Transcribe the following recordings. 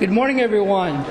Good morning, everyone.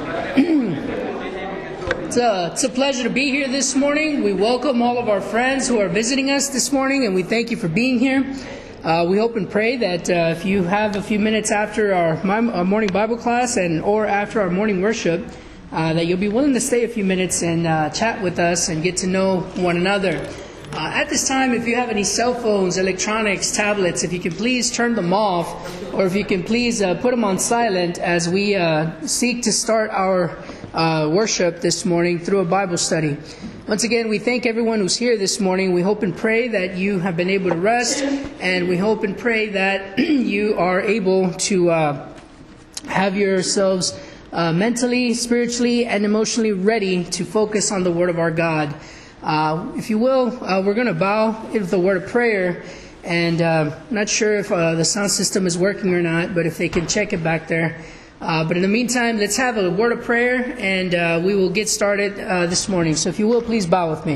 It's a pleasure to be here this morning. We welcome all of our friends who are visiting us this morning, and we thank you for being here. We hope and pray that if you have a few minutes after our morning Bible class or after our morning worship, that you'll be willing to stay a few minutes and chat with us and get to know one another. At this time, if you have any cell phones, electronics, tablets, if you can please turn them off, or if you can please put them on silent as we seek to start our worship this morning through a Bible study. Once again, we thank everyone who's here this morning. We hope and pray that you have been able to rest, and we hope and pray that you are able to have yourselves mentally, spiritually, and emotionally ready to focus on the Word of our God. If you will, we're going to bow with the word of prayer, and I'm not sure if the sound system is working or not, but if they can check it back there. But in the meantime, let's have a word of prayer, and we will get started this morning. So if you will, please bow with me.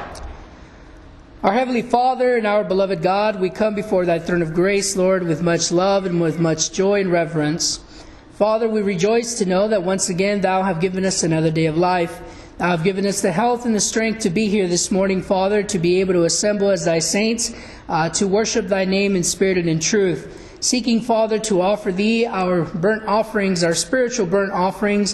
Our Heavenly Father and our beloved God, we come before Thy throne of grace, Lord, with much love and with much joy and reverence. Father, we rejoice to know that once again Thou have given us another day of life. Thou have given us the health and the strength to be here this morning, Father, to be able to assemble as Thy saints, to worship Thy name in spirit and in truth. Seeking, Father, to offer Thee our burnt offerings, our spiritual burnt offerings,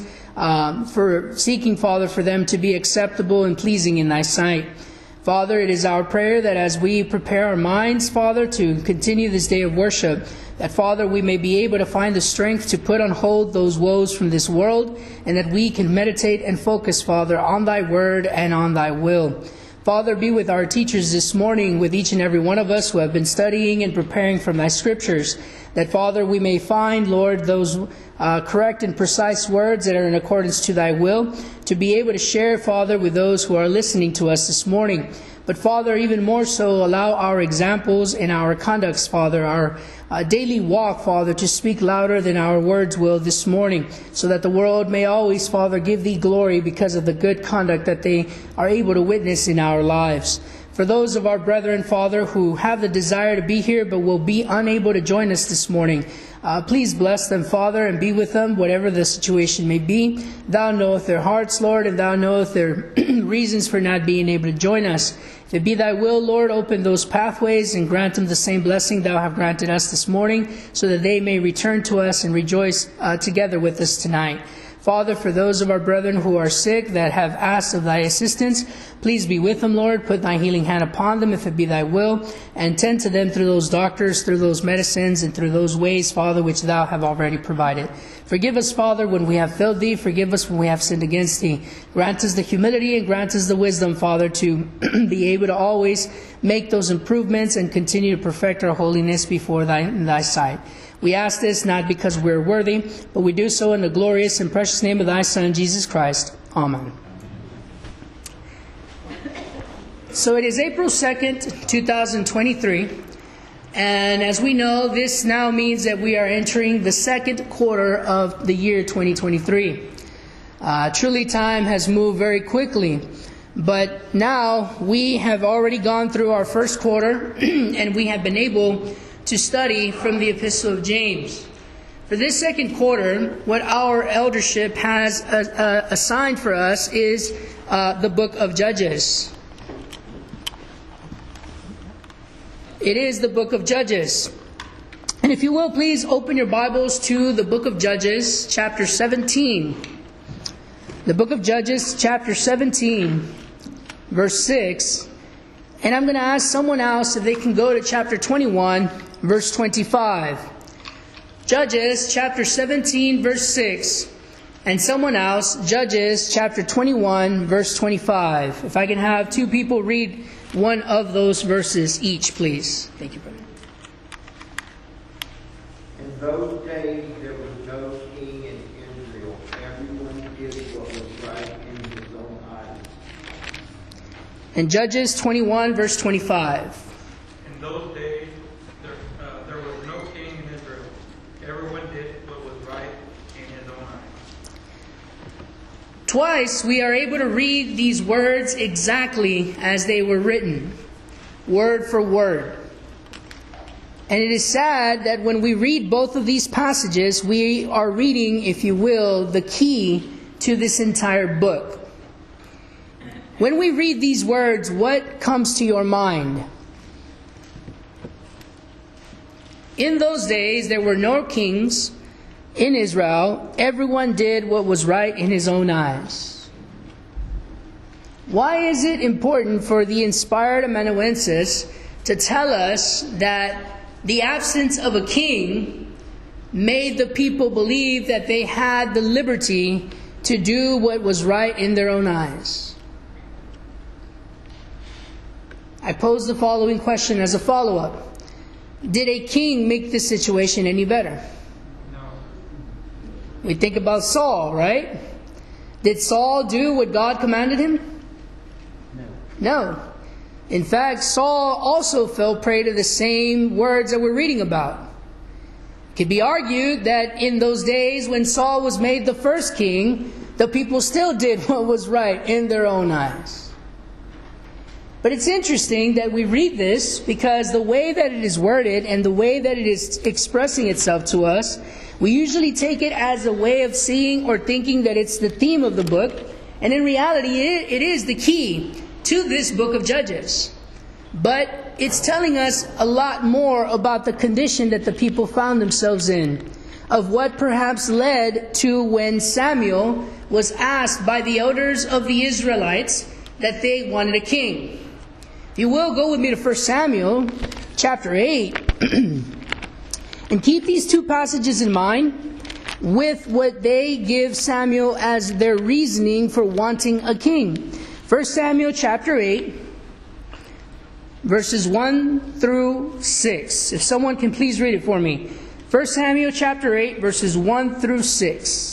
seeking, Father, for them to be acceptable and pleasing in Thy sight. Father, it is our prayer that as we prepare our minds, Father, to continue this day of worship, that, Father, we may be able to find the strength to put on hold those woes from this world, and that we can meditate and focus, Father, on Thy word and on Thy will. Father, be with our teachers this morning, with each and every one of us who have been studying and preparing from Thy scriptures, that, Father, we may find, Lord, those correct and precise words that are in accordance to Thy will, to be able to share, Father, with those who are listening to us this morning. But, Father, even more so, allow our examples and our conducts, Father, our daily walk, Father, to speak louder than our words will this morning, so that the world may always, Father, give Thee glory because of the good conduct that they are able to witness in our lives. For those of our brethren, Father, who have the desire to be here but will be unable to join us this morning, please bless them, Father, and be with them, whatever the situation may be. Thou knowest their hearts, Lord, and Thou knowest their reasons for not being able to join us. If it be Thy will, Lord, open those pathways and grant them the same blessing Thou have granted us this morning, so that they may return to us and rejoice together with us tonight. Father, for those of our brethren who are sick that have asked of Thy assistance, please be with them, Lord. Put Thy healing hand upon them if it be Thy will, and tend to them through those doctors, through those medicines, and through those ways, Father, which Thou have already provided. Forgive us, Father, when we have failed Thee. Forgive us when we have sinned against Thee. Grant us the humility and grant us the wisdom, Father, to be able to always make those improvements and continue to perfect our holiness before Thy sight. We ask this not because we're worthy, but we do so in the glorious and precious name of Thy Son, Jesus Christ. Amen. So it is April 2nd, 2023. And as we know, this now means that we are entering the second quarter of the year 2023. Truly, time has moved very quickly. But now we have already gone through our first quarter, and we have been able to study from the Epistle of James. For this second quarter, what our eldership has assigned for us is the book of Judges. It is the book of Judges. And if you will, please open your Bibles to the book of Judges, chapter 17. The book of Judges, chapter 17, verse 6. And I'm going to ask someone else if they can go to chapter 21, verse 25. Judges, chapter 17, verse 6. And someone else, Judges, chapter 21, verse 25. If I can have two people read one of those verses each, please. Thank you, brother. In those days there was no king in Israel. Everyone did what was right in his own eyes. And Judges 21, verse 25. In those days there was no king in Israel. Everyone did what was right in his own eyes. Twice we are able to read these words exactly as they were written, word for word. And it is sad that when we read both of these passages, we are reading, if you will, the key to this entire book. When we read these words, what comes to your mind? In those days, there were no kings in Israel. Everyone did what was right in his own eyes. Why is it important for the inspired amanuensis to tell us that the absence of a king made the people believe that they had the liberty to do what was right in their own eyes? I pose the following question as a follow-up. Did a king make the situation any better? No. We think about Saul, right? Did Saul do what God commanded him? No. In fact, Saul also fell prey to the same words that we're reading about. It could be argued that in those days when Saul was made the first king, the people still did what was right in their own eyes. But it's interesting that we read this because the way that it is worded and the way that it is expressing itself to us, we usually take it as a way of seeing or thinking that it's the theme of the book. And in reality, it is the key to this book of Judges. But it's telling us a lot more about the condition that the people found themselves in, of what perhaps led to when Samuel was asked by the elders of the Israelites that they wanted a king. If you will, go with me to 1 Samuel chapter 8 and keep these two passages in mind with what they give Samuel as their reasoning for wanting a king. 1 Samuel chapter 8, verses 1 through 6. If someone can please read it for me. 1 Samuel chapter 8, verses 1 through 6.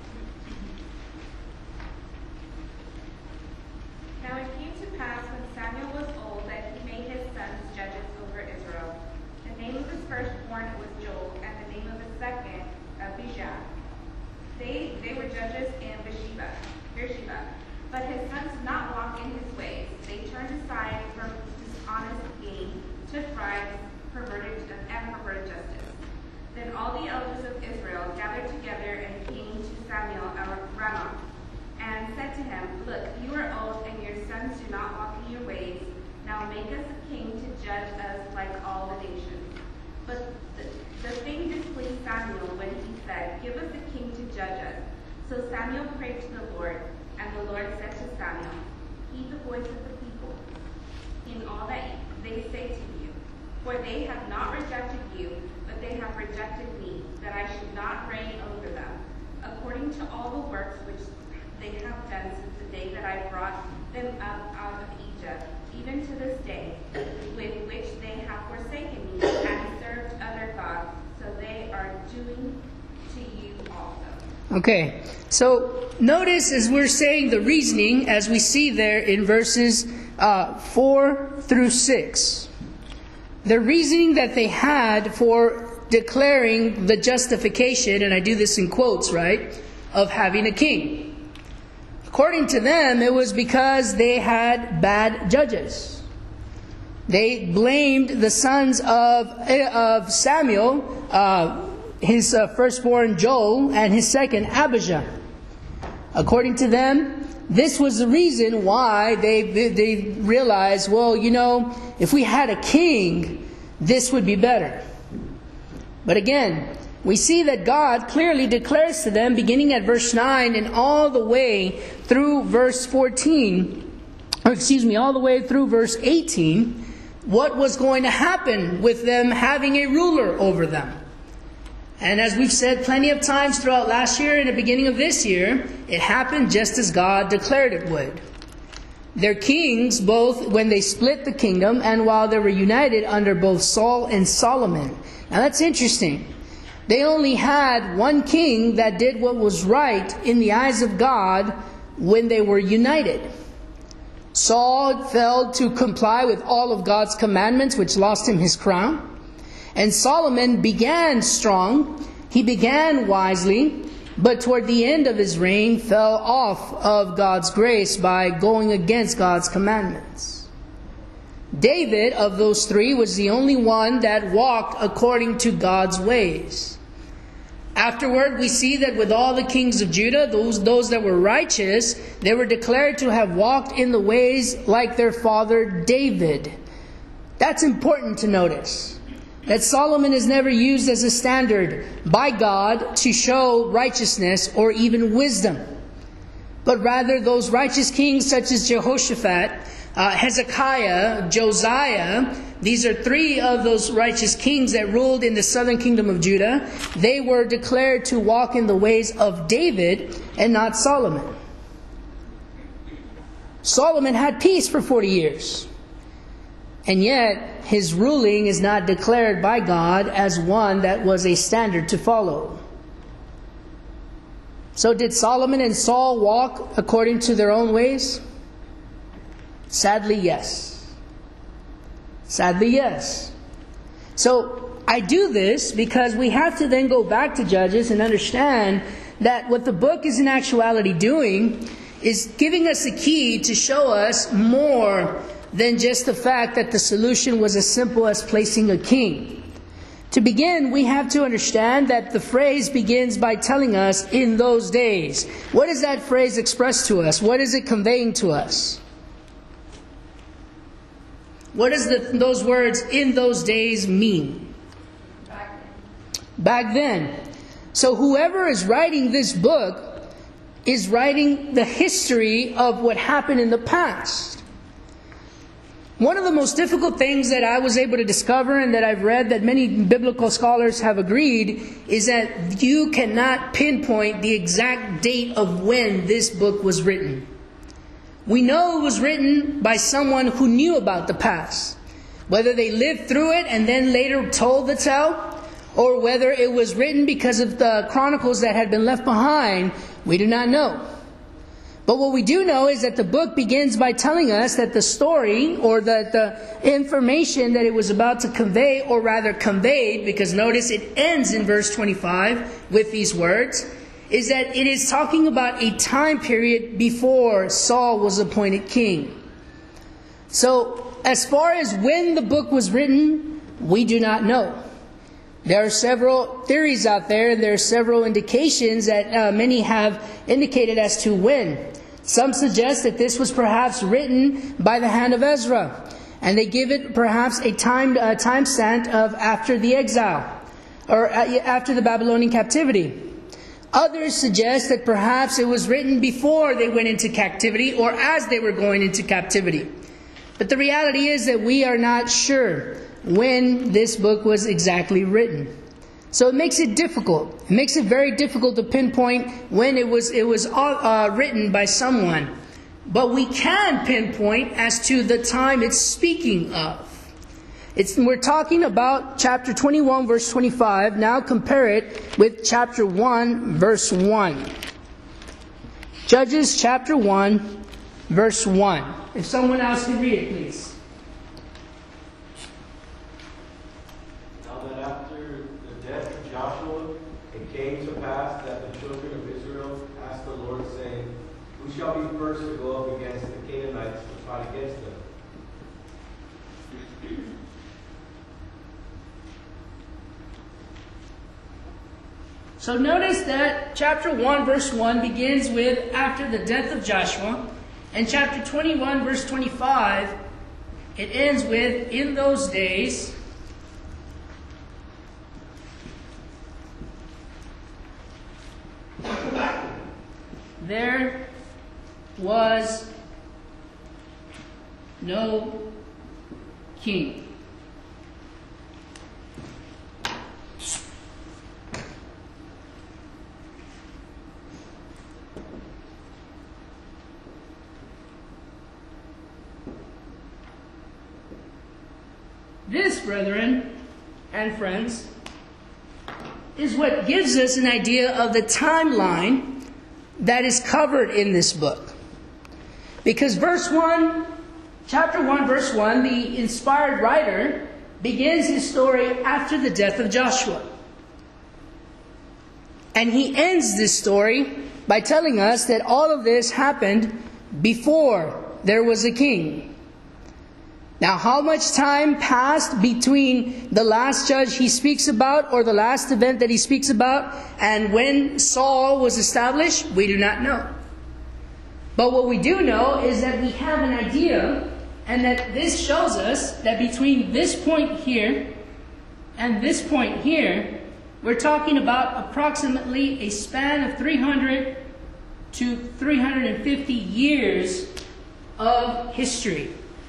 Now it came to pass when Samuel was old that he made his sons judges over Israel. The name of his firstborn was Joel, and the name of his second, Abijah. They were judges in Beersheba. But his sons did not walk in his ways. They turned aside from dishonest gain, took bribes, and perverted justice. Then all the elders of Israel gathered together and came to Samuel at Ramah, and said to him, Look, you are old, and your sons do not walk in your ways. Now make us a king to judge us like all the nations. But the thing displeased Samuel when he said, Give us a king to judge us. So Samuel prayed to the Lord, and the Lord said to Samuel, Heed the voice of the people in all that they say to you. For they have not rejected you, but they have rejected me, that I should not reign over them, according to all the works which they have done since the day that I brought them up out of Egypt, even to this day, with which they have forsaken me and served other gods, so they are doing to you also. Okay, so notice as we're saying the reasoning, as we see there in verses 4 through 6. The reasoning that they had for declaring the justification, and I do this in quotes, right, of having a king. According to them, it was because they had bad judges. They blamed the sons of Samuel, his firstborn Joel, and his second Abijah. According to them, this was the reason why they realized, well, you know, if we had a king, this would be better. But again, we see that God clearly declares to them, beginning at verse 9 and all the way through verse 14, all the way through verse 18, what was going to happen with them having a ruler over them. And as we've said plenty of times throughout last year and the beginning of this year, it happened just as God declared it would. Their kings, both when they split the kingdom and while they were united under both Saul and Solomon. Now that's interesting. They only had one king that did what was right in the eyes of God when they were united. Saul failed to comply with all of God's commandments, which lost him his crown. And Solomon began strong, he began wisely, but toward the end of his reign fell off of God's grace by going against God's commandments. David, of those three, was the only one that walked according to God's ways. Afterward, we see that with all the kings of Judah, those that were righteous, they were declared to have walked in the ways like their father David. That's important to notice. That Solomon is never used as a standard by God to show righteousness or even wisdom. But rather those righteous kings such as Jehoshaphat, Hezekiah, Josiah, these are three of those righteous kings that ruled in the southern kingdom of Judah. They were declared to walk in the ways of David and not Solomon. Solomon had peace for 40 years. And yet, his ruling is not declared by God as one that was a standard to follow. So did Solomon and Saul walk according to their own ways? Sadly, yes. Sadly, yes. So I do this because we have to then go back to Judges and understand that what the book is in actuality doing is giving us a key to show us more than just the fact that the solution was as simple as placing a king. To begin, we have to understand that the phrase begins by telling us, in those days. What does that phrase express to us? What is it conveying to us? What does those words, in those days, mean? Back then. So whoever is writing this book is writing the history of what happened in the past. One of the most difficult things that I was able to discover and that I've read that many biblical scholars have agreed is that you cannot pinpoint the exact date of when this book was written. We know it was written by someone who knew about the past. Whether they lived through it and then later told the tale, or whether it was written because of the chronicles that had been left behind, we do not know. But what we do know is that the book begins by telling us that the story, or that the information that it was about to convey, or rather conveyed, because notice it ends in verse 25 with these words, is that it is talking about a time period before Saul was appointed king. So, as far as when the book was written, we do not know. There are several theories out there, and there are several indications that many have indicated as to when. Some suggest that this was perhaps written by the hand of Ezra, and they give it perhaps a time stamp of after the exile, or after the Babylonian captivity. Others suggest that perhaps it was written before they went into captivity, or as they were going into captivity. But the reality is that we are not sure when this book was exactly written. So it makes it difficult. It makes it very difficult to pinpoint when it was written by someone. But we can pinpoint as to the time it's speaking of. We're talking about chapter 21, verse 25. Now compare it with chapter 1, verse 1. Judges chapter 1, verse 1. If someone else can read it, please. Came to pass that the children of Israel asked the Lord, saying, who shall be first to go up against the Canaanites to fight against them? So notice that chapter 1, verse 1 begins with after the death of Joshua. And chapter 21, verse 25, it ends with in those days. There was no king. This, brethren and friends, is what gives us an idea of the timeline that is covered in this book. Because chapter 1, verse 1, the inspired writer begins his story after the death of Joshua. And he ends this story by telling us that all of this happened before there was a king. Now, how much time passed between the last judge he speaks about, or the last event that he speaks about, and when Saul was established? We do not know. But what we do know is that we have an idea, and that this shows us that between this point here and this point here, we're talking about approximately a span of 300 to 350 years of history.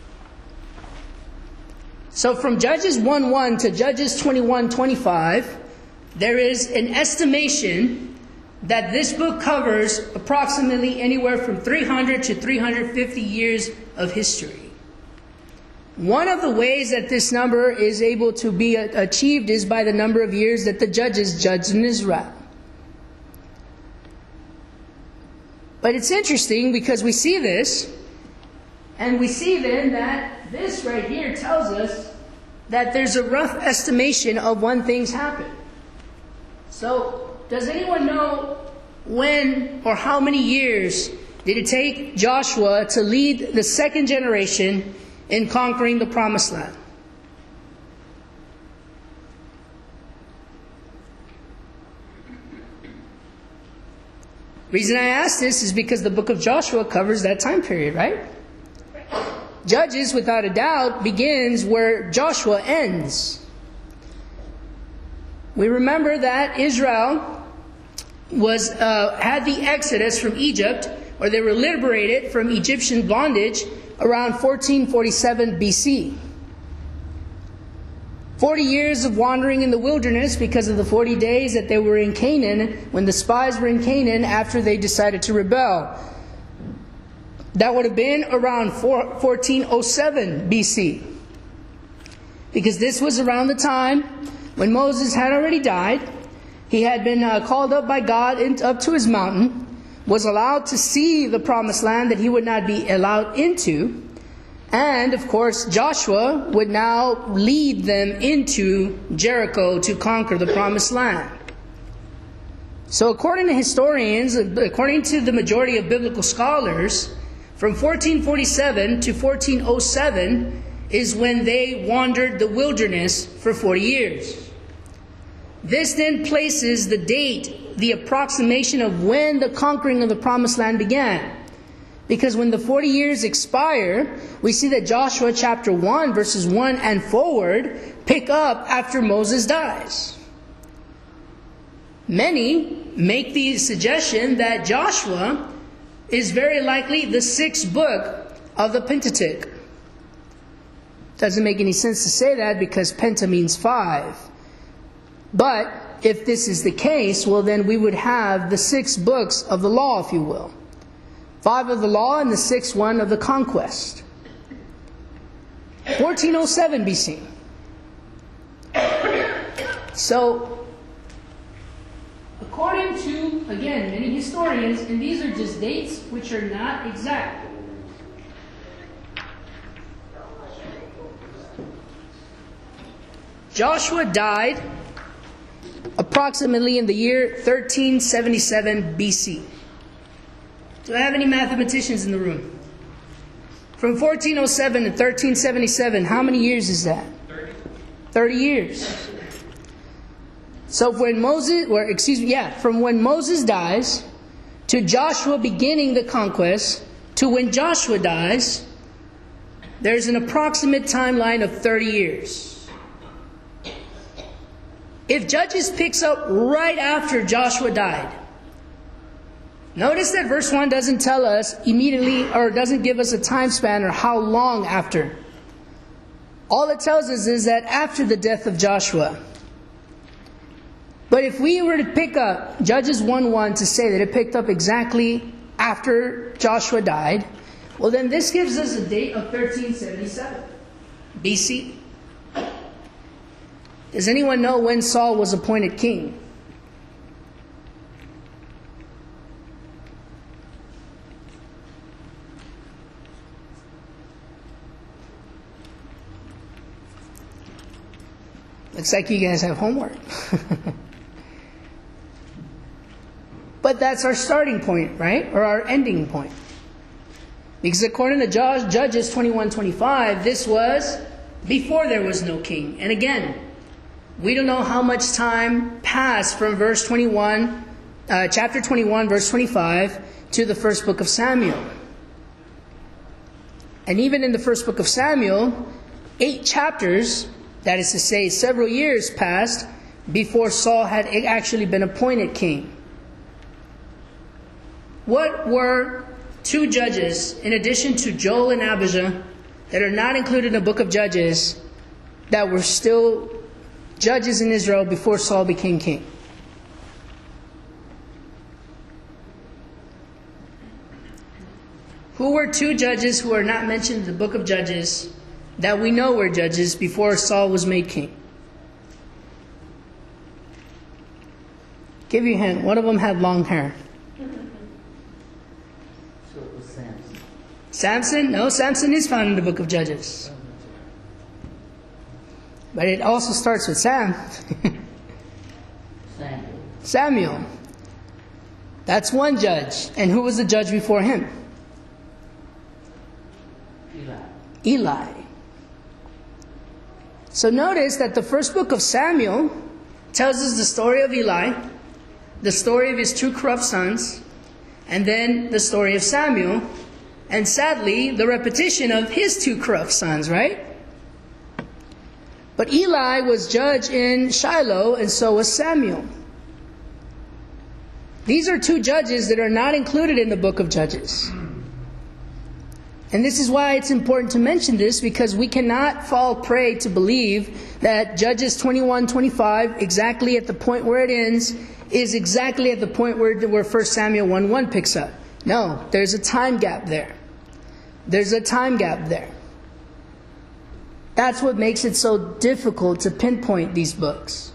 So from Judges 1:1 to Judges 21:25, there is an estimation that this book covers approximately anywhere from 300 to 350 years of history. One of the ways that this number is able to be achieved is by the number of years that the judges judged in Israel. But it's interesting because we see this, and we see then that this right here tells us that there's a rough estimation of when things happen. So, does anyone know when or how many years did it take Joshua to lead the second generation in conquering the Promised Land? Reason I ask this is because the book of Joshua covers that time period, right? Judges, without a doubt, begins where Joshua ends. We remember that Israel had the exodus from Egypt, or they were liberated from Egyptian bondage around 1447 BC. 40 years of wandering in the wilderness because of the 40 days that they were in Canaan, when the spies were in Canaan after they decided to rebel. That would have been around 1407 BC. Because this was around the time when Moses had already died. He had been called up by God up to his mountain, was allowed to see the Promised Land that he would not be allowed into. And, of course, Joshua would now lead them into Jericho to conquer the Promised Land. So according to historians, according to the majority of biblical scholars, from 1447 to 1407 is when they wandered the wilderness for 40 years. This then places the date, the approximation of when the conquering of the Promised Land began. Because when the 40 years expire, we see that Joshua chapter 1, verses 1 and forward, pick up after Moses dies. Many make the suggestion that Joshua is very likely the 6th book of the Pentateuch. Doesn't make any sense to say that because penta means 5. But if this is the case, well then we would have the 6 books of the law, if you will. 5 of the law and the 6th one of the conquest. 1407 BC. So, according to, again, many historians, and these are just dates which are not exact. Joshua died approximately in the year 1377 BC. Do I have any mathematicians in the room? From 1407 to 1377, how many years is that? 30 years. So from when Moses dies to Joshua beginning the conquest to when Joshua dies, there's an approximate timeline of 30 years. If Judges picks up right after Joshua died, notice that verse 1 doesn't tell us immediately, or doesn't give us a time span or how long after. All it tells us is that after the death of Joshua. But if we were to pick up Judges 1:1 to say that it picked up exactly after Joshua died, well then this gives us a date of 1377 BC. Does anyone know when Saul was appointed king? Looks like you guys have homework. But that's our starting point, right? Or our ending point. Because according to Judges 21:25, this was before there was no king. And again, we don't know how much time passed from chapter 21, verse 25, to the first book of Samuel. And even in the first book of Samuel, 8 chapters, that is to say, several years passed before Saul had actually been appointed king. What were 2 judges, in addition to Joel and Abijah, that are not included in the book of Judges, that were still judges in Israel before Saul became king? Who were 2 judges who are not mentioned in the book of Judges that we know were judges before Saul was made king? Give you a hint. One of them had long hair. So it was Samson. Samson? No, Samson is found in the book of Judges. But it also starts with Sam. Samuel. Samuel. That's one judge. And who was the judge before him? Eli. So notice that the first book of Samuel tells us the story of Eli, the story of his 2 corrupt sons, and then the story of Samuel, and sadly, the repetition of his 2 corrupt sons, right? But Eli was judge in Shiloh, and so was Samuel. These are 2 judges that are not included in the book of Judges. And this is why it's important to mention this, because we cannot fall prey to believe that Judges 21:25, exactly at the point where it ends, is exactly at the point where 1 Samuel 1:1 picks up. No, there's a time gap there. There's a time gap there. That's what makes it so difficult to pinpoint these books.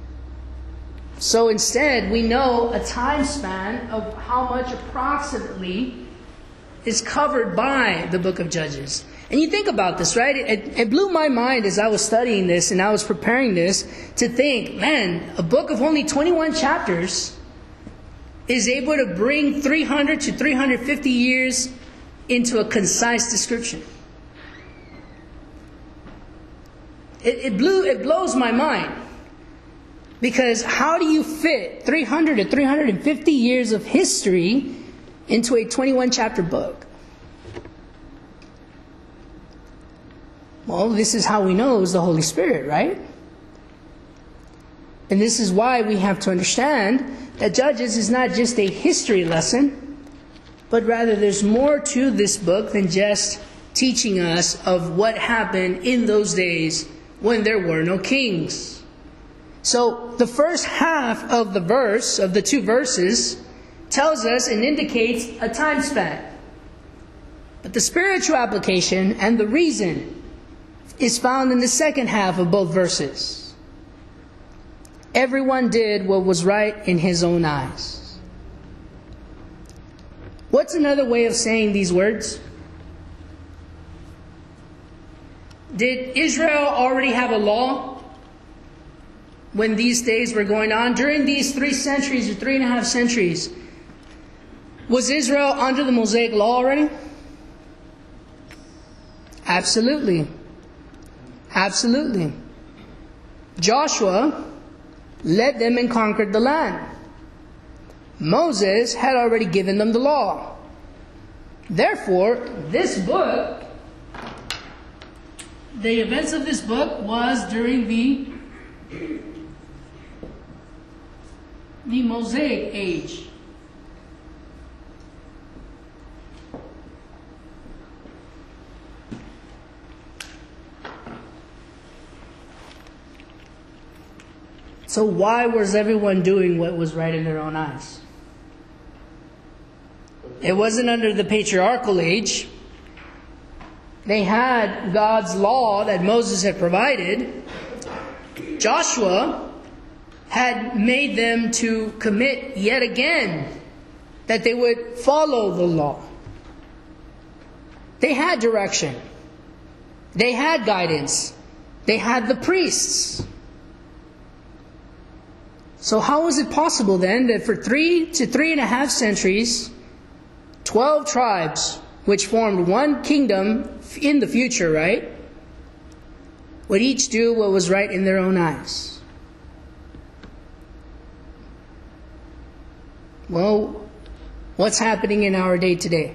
So instead, we know a time span of how much approximately is covered by the book of Judges. And you think about this, right? It blew my mind as I was studying this and I was preparing this to think, man, a book of only 21 chapters is able to bring 300 to 350 years into a concise description. It blows my mind. Because how do you fit 300 to 350 years of history into a 21 chapter book? Well, this is how we know it was the Holy Spirit, right? And this is why we have to understand that Judges is not just a history lesson, but rather there's more to this book than just teaching us of what happened in those days when there were no kings. So the first half of the verse, of the 2 verses, tells us and indicates a time span. But the spiritual application and the reason is found in the second half of both verses. Everyone did what was right in his own eyes. What's another way of saying these words? Did Israel already have a law when these days were going on? During these 3 centuries or 3.5 centuries, was Israel under the Mosaic law already? Absolutely. Absolutely. Joshua led them and conquered the land. Moses had already given them the law. Therefore, this book, the events of this book was during the Mosaic age. So why was everyone doing what was right in their own eyes? It wasn't under the patriarchal age. They had God's law that Moses had provided. Joshua had made them to commit yet again that they would follow the law. They had direction. They had guidance. They had the priests. So how was it possible then that for 3 to 3.5 centuries, 12 tribes which formed one kingdom in the future, right, would each do what was right in their own eyes. Well, what's happening in our day today?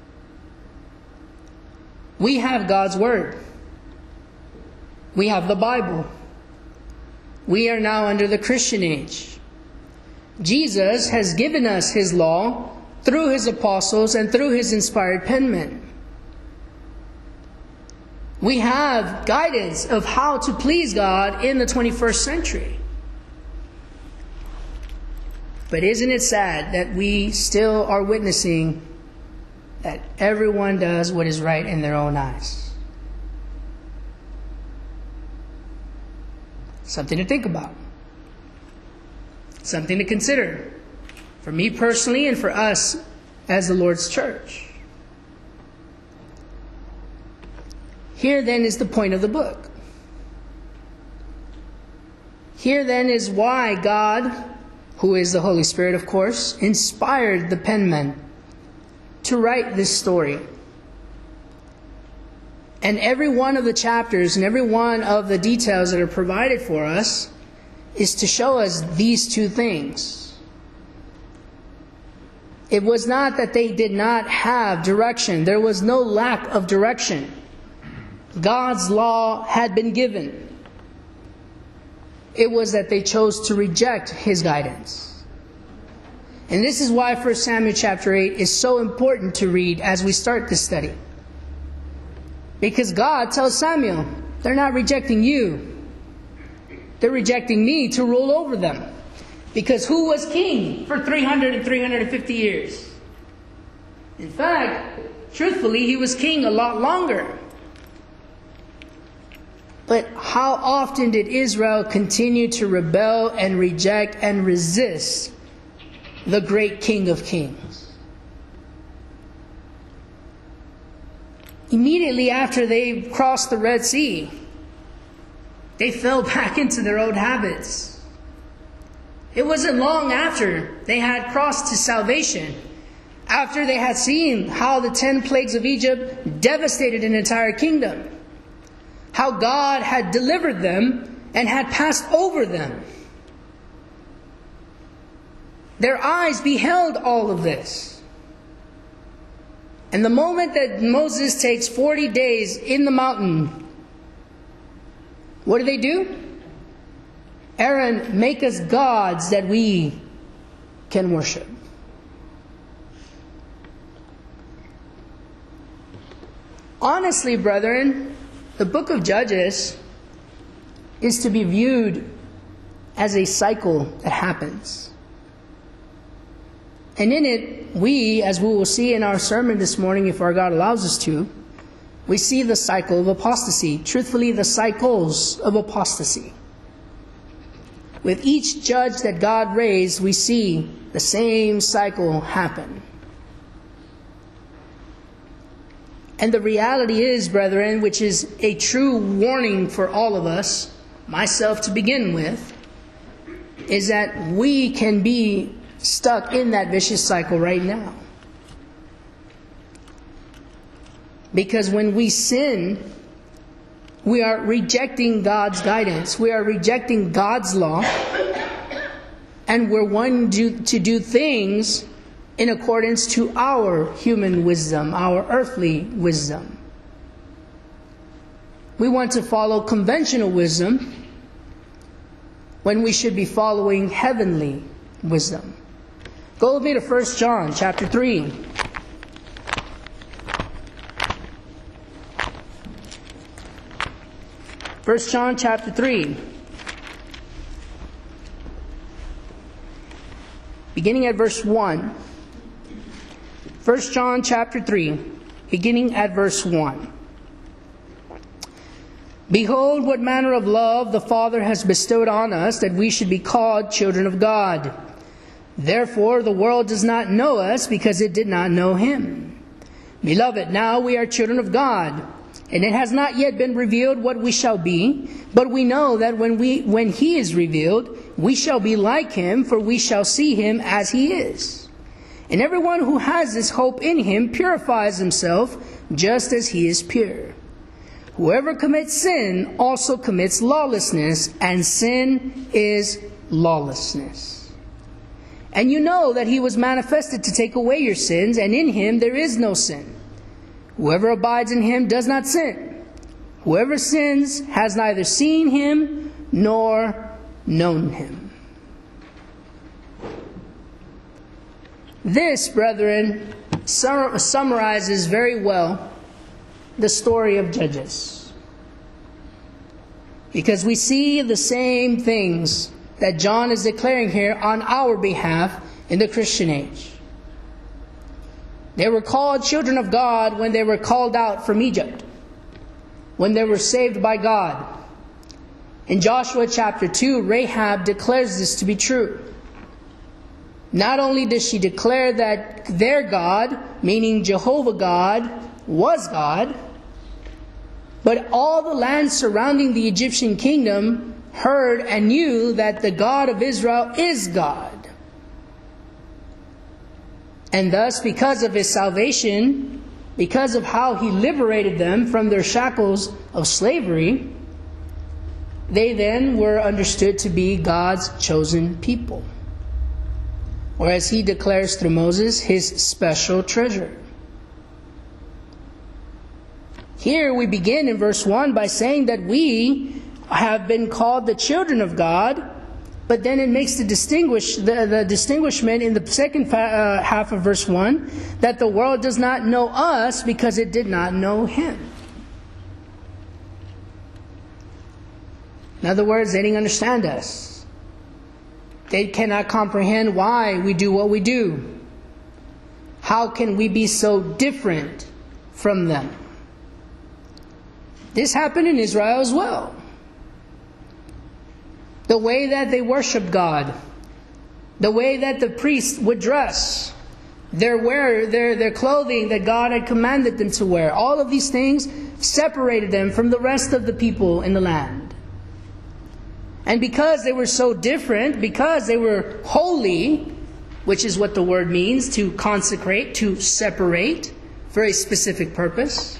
We have God's Word. We have the Bible. We are now under the Christian age. Jesus has given us His law through His apostles and through His inspired penmen. We have guidance of how to please God in the 21st century. But isn't it sad that we still are witnessing that everyone does what is right in their own eyes? Something to think about. Something to consider. For me personally and for us as the Lord's church. Here then is the point of the book. Here then is why God, who is the Holy Spirit of course, inspired the penmen to write this story. And every one of the chapters and every one of the details that are provided for us is to show us these two things. It was not that they did not have direction. There was no lack of direction. God's law had been given. It was that they chose to reject His guidance. And this is why 1 Samuel chapter 8 is so important to read as we start this study. Because God tells Samuel, they're not rejecting you. They're rejecting me to rule over them. Because who was king for 300 and 350 years? In fact, truthfully, he was king a lot longer. But how often did Israel continue to rebel and reject and resist the great King of Kings? Immediately after they crossed the Red Sea, they fell back into their old habits. It wasn't long after they had crossed to salvation, after they had seen how the 10 plagues of Egypt devastated an entire kingdom, how God had delivered them and had passed over them. Their eyes beheld all of this. And the moment that Moses takes 40 days in the mountain, what do? Aaron, make us gods that we can worship. Honestly, brethren, the book of Judges is to be viewed as a cycle that happens. And in it, we, as we will see in our sermon this morning, if our God allows us to, we see the cycle of apostasy. Truthfully, the cycles of apostasy. With each judge that God raised, we see the same cycle happen. And the reality is, brethren, which is a true warning for all of us, myself to begin with, is that we can be stuck in that vicious cycle right now. Because when we sin, we are rejecting God's guidance. We are rejecting God's law. And we're wanting to do things in accordance to our human wisdom, our earthly wisdom. We want to follow conventional wisdom when we should be following heavenly wisdom. Go with me to 1 John chapter 3. First John chapter 3. Beginning at verse 1. 1 John chapter 3, beginning at verse 1. Behold, what manner of love the Father has bestowed on us, that we should be called children of God. Therefore the world does not know us, because it did not know Him. Beloved, now we are children of God, and it has not yet been revealed what we shall be, but we know that when He is revealed, we shall be like Him, for we shall see Him as He is. And everyone who has this hope in him purifies himself just as he is pure. Whoever commits sin also commits lawlessness, and sin is lawlessness. And you know that he was manifested to take away your sins, and in him there is no sin. Whoever abides in him does not sin. Whoever sins has neither seen him nor known him. This, brethren, summarizes very well the story of Judges. Because we see the same things that John is declaring here on our behalf in the Christian age. They were called children of God when they were called out from Egypt, when they were saved by God. In Joshua chapter 2, Rahab declares this to be true. Not only does she declare that their God, meaning Jehovah God, was God, but all the land surrounding the Egyptian kingdom heard and knew that the God of Israel is God. And thus, because of his salvation, because of how he liberated them from their shackles of slavery, they then were understood to be God's chosen people. Or as he declares through Moses, his special treasure. Here we begin in verse 1 by saying that we have been called the children of God, but then it makes the distinguishment in the second half of verse 1 that the world does not know us because it did not know him. In other words, they didn't understand us. They cannot comprehend why we do what we do. How can we be so different from them? This happened in Israel as well. The way that they worshiped God, the way that the priests would dress, their clothing that God had commanded them to wear, all of these things separated them from the rest of the people in the land. And because they were so different, because they were holy, which is what the word means, to consecrate, to separate for a specific purpose,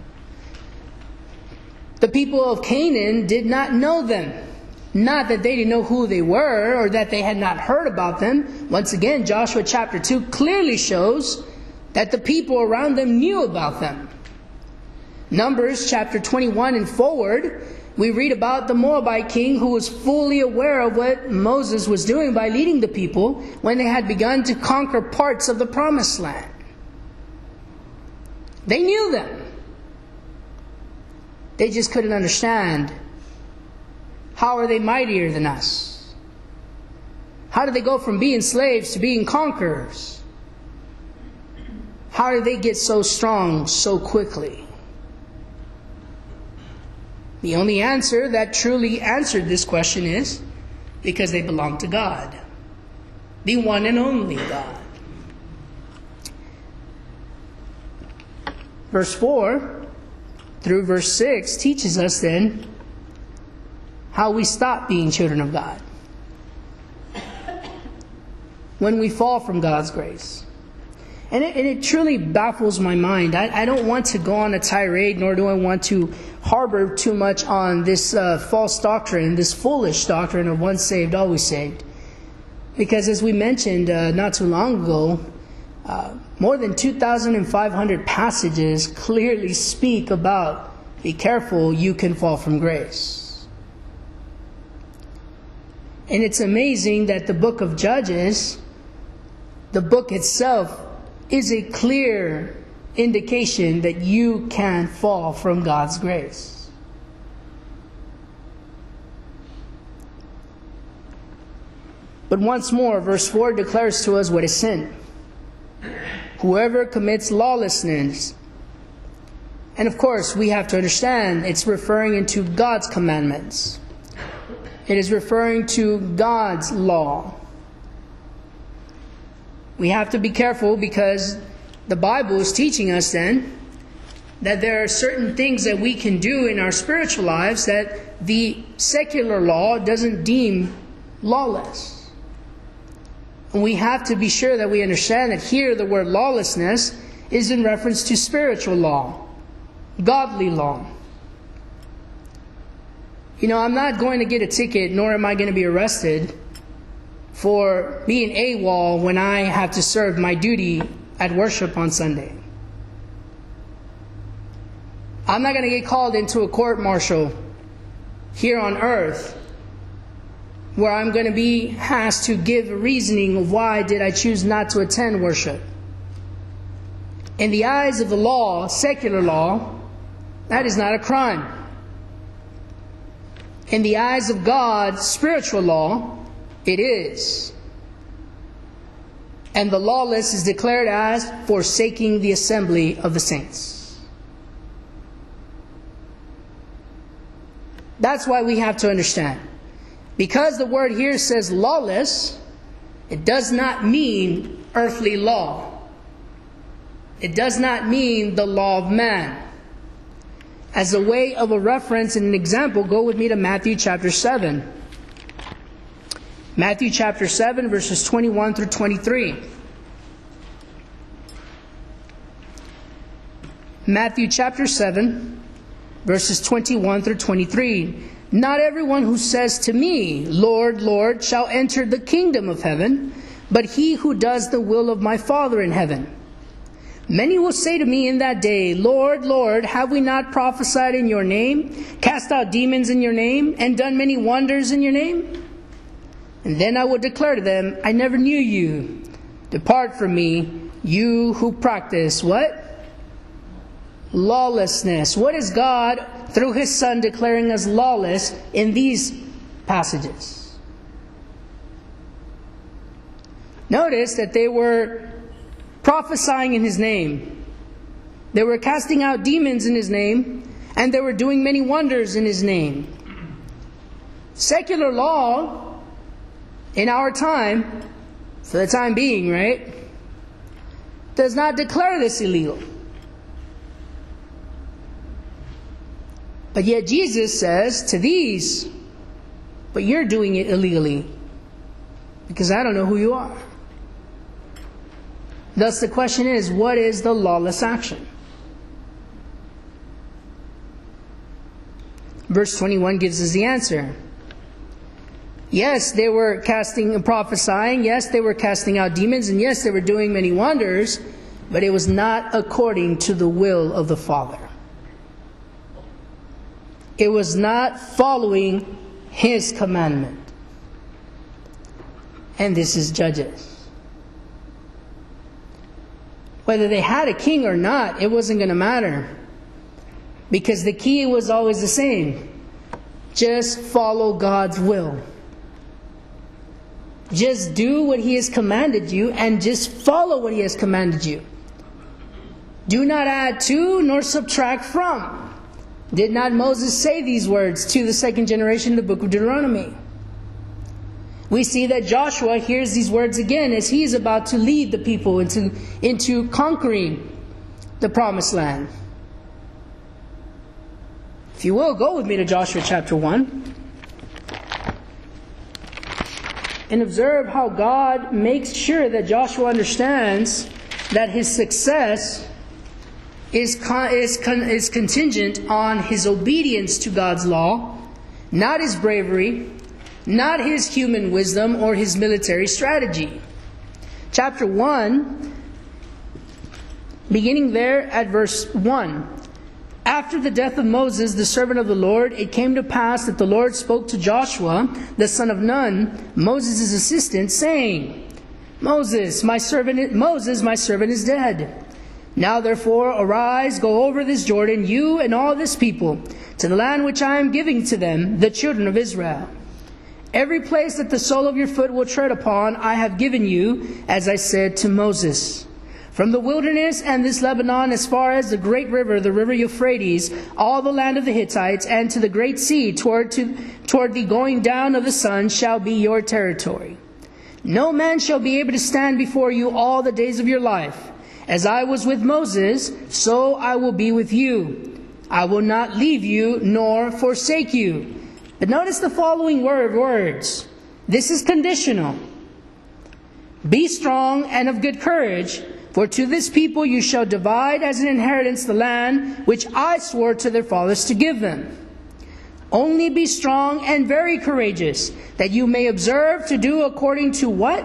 the people of Canaan did not know them. Not that they didn't know who they were or that they had not heard about them. Once again, Joshua chapter 2 clearly shows that the people around them knew about them. Numbers chapter 21 and forward, we read about the Moabite king who was fully aware of what Moses was doing by leading the people when they had begun to conquer parts of the promised land. They knew them. They just couldn't understand. How are they mightier than us? How did they go from being slaves to being conquerors? How did they get so strong so quickly? The only answer that truly answered this question is because they belong to God, the one and only God. Verse 4 through verse 6 teaches us then how we stop being children of God when we fall from God's grace. And it truly baffles my mind. I don't want to go on a tirade, nor do I want to harbor too much on this false doctrine, this foolish doctrine of once saved, always saved. Because as we mentioned not too long ago, more than 2,500 passages clearly speak about, be careful, you can fall from grace. And it's amazing that the book of Judges, the book itself, is a clear indication that you can fall from God's grace. But once more, verse 4 declares to us what is sin. Whoever commits lawlessness. And of course, we have to understand it's referring into God's commandments. It is referring to God's law. We have to be careful because the Bible is teaching us then that there are certain things that we can do in our spiritual lives that the secular law doesn't deem lawless. And we have to be sure that we understand that here the word lawlessness is in reference to spiritual law, godly law. I'm not going to get a ticket, nor am I going to be arrested for being AWOL when I have to serve my duty at worship on Sunday. I'm not going to get called into a court-martial here on earth where I'm going to be asked to give a reasoning of why did I choose not to attend worship. In the eyes of the law, secular law, that is not a crime. In the eyes of God, spiritual law, it is. And the lawless is declared as forsaking the assembly of the saints. That's why we have to understand. Because the word here says lawless, it does not mean earthly law. It does not mean the law of man. As a way of a reference and an example, go with me to Matthew chapter 7. Matthew chapter 7, verses 21 through 23. Matthew chapter 7, verses 21 through 23. Not everyone who says to me, Lord, Lord, shall enter the kingdom of heaven, but he who does the will of my Father in heaven. Many will say to me in that day, Lord, Lord, have we not prophesied in your name, cast out demons in your name, and done many wonders in your name? And then I will declare to them, I never knew you. Depart from me, you who practice what? Lawlessness. What is God, through His Son, declaring as lawless in these passages? Notice that they were prophesying in His name. They were casting out demons in His name, and they were doing many wonders in His name. Secular law, in our time, for the time being, right, does not declare this illegal. But yet Jesus says to these, but you're doing it illegally, because I don't know who you are. Thus the question is, what is the lawless action? Verse 21 gives us the answer. Yes, they were casting and prophesying. Yes, they were casting out demons. And yes, they were doing many wonders. But it was not according to the will of the Father. It was not following His commandment. And this is Judges. Whether they had a king or not, it wasn't going to matter. Because the key was always the same. Just follow God's will. Just do what He has commanded you and just follow what He has commanded you. Do not add to nor subtract from. Did not Moses say these words to the second generation in the book of Deuteronomy? We see that Joshua hears these words again as he is about to lead the people into conquering the promised land. If you will, go with me to Joshua chapter 1. And observe how God makes sure that Joshua understands that his success is contingent on his obedience to God's law, not his bravery, not his human wisdom or his military strategy. Chapter 1, beginning there at verse 1. After the death of Moses, the servant of the Lord, it came to pass that the Lord spoke to Joshua, the son of Nun, Moses' assistant, saying, Moses, my servant is dead. Now therefore arise, go over this Jordan, you and all this people, to the land which I am giving to them, the children of Israel. Every place that the sole of your foot will tread upon, I have given you, as I said to Moses. From the wilderness and this Lebanon, as far as the great river, the river Euphrates, all the land of the Hittites, and to the great sea, toward the going down of the sun, shall be your territory. No man shall be able to stand before you all the days of your life. As I was with Moses, so I will be with you. I will not leave you nor forsake you. But notice the following words. This is conditional. Be strong and of good courage, for to this people you shall divide as an inheritance the land which I swore to their fathers to give them. Only be strong and very courageous, that you may observe to do according to what?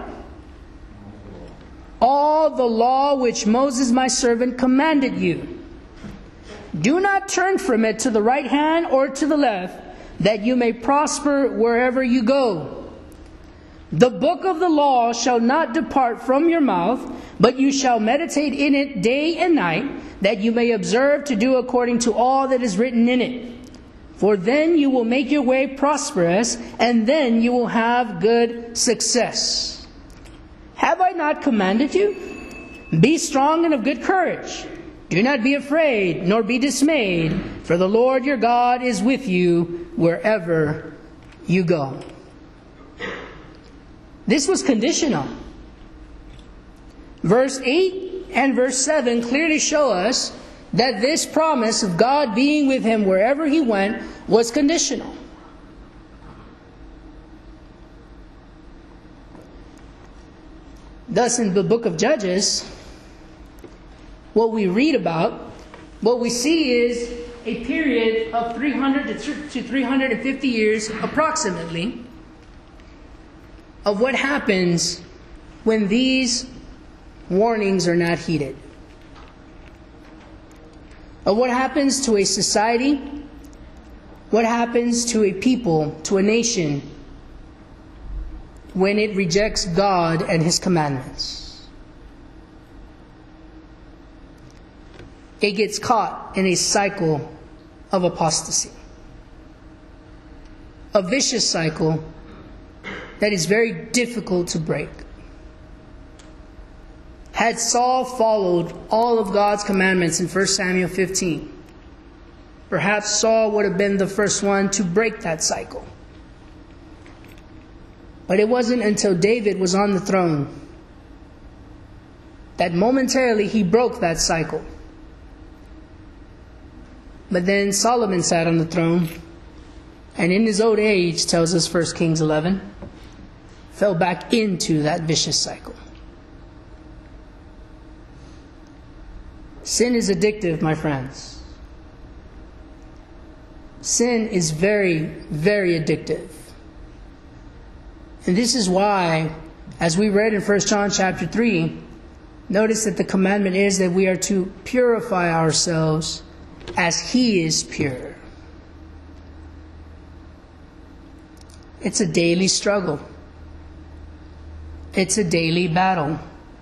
All the law which Moses my servant commanded you. Do not turn from it to the right hand or to the left, that you may prosper wherever you go. The book of the law shall not depart from your mouth, but you shall meditate in it day and night, that you may observe to do according to all that is written in it. For then you will make your way prosperous, and then you will have good success. Have I not commanded you? Be strong and of good courage. Do not be afraid, nor be dismayed, for the Lord your God is with you wherever you go. This was conditional. Verse 8 and verse 7 clearly show us that this promise of God being with him wherever he went was conditional. Thus, in the book of Judges, what we read about, what we see is a period of 300 to 350 years approximately of what happens when these warnings are not heeded. Of what happens to a society, what happens to a people, to a nation, when it rejects God and His commandments. It gets caught in a cycle of apostasy. A vicious cycle that is very difficult to break. Had Saul followed all of God's commandments in 1 Samuel 15, perhaps Saul would have been the first one to break that cycle. But it wasn't until David was on the throne that momentarily he broke that cycle. But then Solomon sat on the throne, and in his old age, tells us 1 Kings 11, fell back into that vicious cycle. Sin is addictive, my friends. Sin is very, very addictive. And this is why, as we read in 1 John chapter 3, notice that the commandment is that we are to purify ourselves as He is pure. It's a daily struggle. It's a daily battle.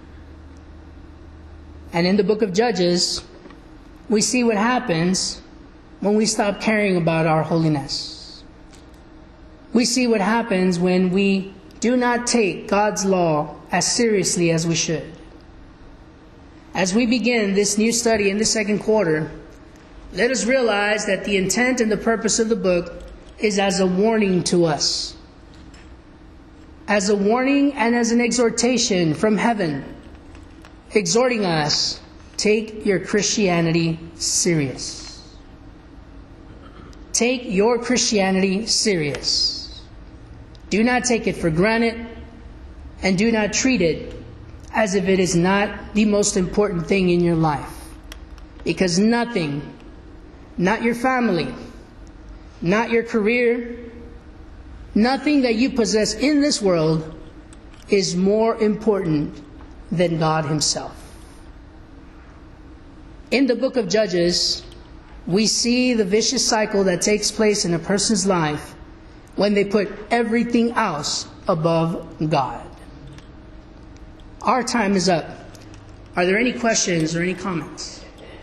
And in the book of Judges, we see what happens when we stop caring about our holiness. We see what happens when we do not take God's law as seriously as we should. As we begin this new study in the second quarter, let us realize that the intent and the purpose of the book is as a warning to us. As a warning and as an exhortation from heaven, exhorting us, take your Christianity serious. Take your Christianity serious. Do not take it for granted, and do not treat it as if it is not the most important thing in your life. Because nothing, not your family, not your career, nothing that you possess in this world is more important than God Himself. In the book of Judges, we see the vicious cycle that takes place in a person's life when they put everything else above God. Our time is up. Are there any questions or any comments?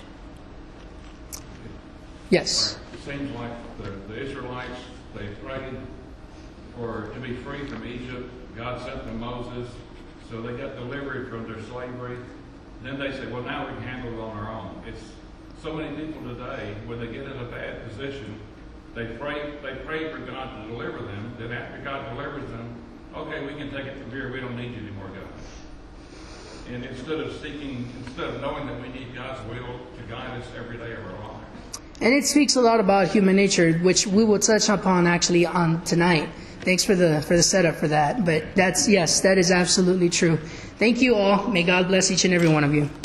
Yes. It seems like the Israelites, they prayed to be free from Egypt. God sent them Moses, so they got delivered from their slavery. Then they said, well, now we can handle it on our own. It's so many people today, when they get in a bad position, they pray for God to deliver them. Then after God delivers them, okay, we can take it from here. We don't need you anymore, God. And instead of knowing that we need God's will to guide us every day of our lives. And it speaks a lot about human nature, which we will touch upon actually on tonight. Thanks for the setup for that. But that is absolutely true. Thank you all. May God bless each and every one of you.